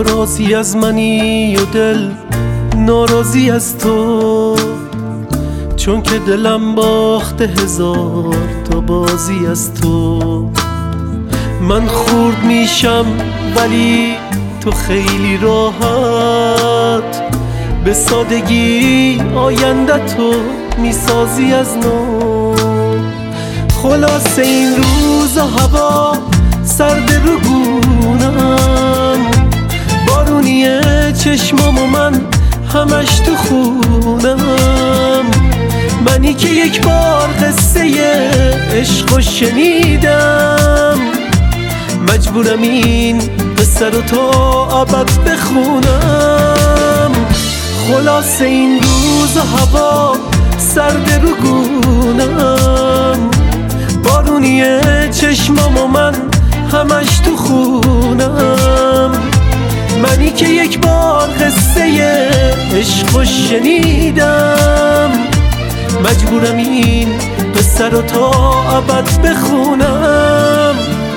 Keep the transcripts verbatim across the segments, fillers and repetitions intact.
تو راضی از منی و دل ناراضی از تو، چون که دلم باخته هزار تا بازی از تو. من خورد میشم ولی تو خیلی راحت، به سادگی آینده تو میسازی از نو. خلاص این روز هوا سرد رو گونم، بارونیه چشمام و من همش تو خونم. منی که یک بار قصه عشق شنیدم، مجبورم این قصه رو تا ابد بخونم. خلاص این روز هوا سرد رو گونم، بارونیه چشمام و من همش تو خونم. منی که یک بار قصه عشق شنیدم، مجبورم این قصه رو تا ابد بخونم.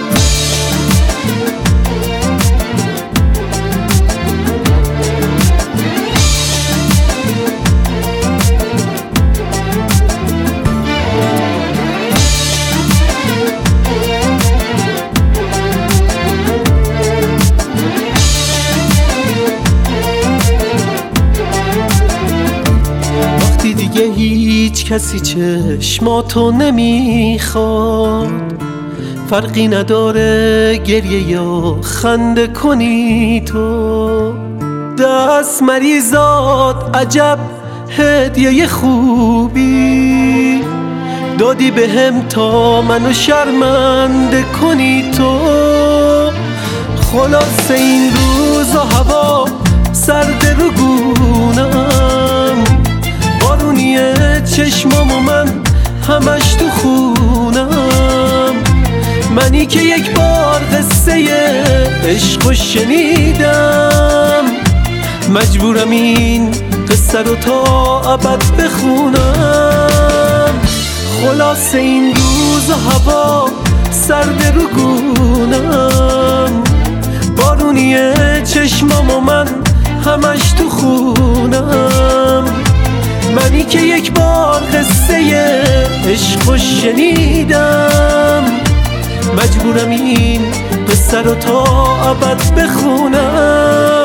دیگه هیچ کسی چشماتو نمیخواد، فرقی نداره گریه یا خنده کنی تو. دست مریزات عجب هدیه خوبی دادی به هم تا منو شرمنده کنی تو. خلاص این روز و هوا سرد رو گونم، بارونیه چشمام و من همش تو خونم. منی که یک بار قصه عشق شنیدم، مجبورم این قصه رو تا ابد بخونم. خلاص این روز و هوا سرد رو گونم، بارونیه چشمام و من همش تو خونم. منی که یک بار قصه عشق شنیدم، مجبورم این قصه رو تا ابد بخونم.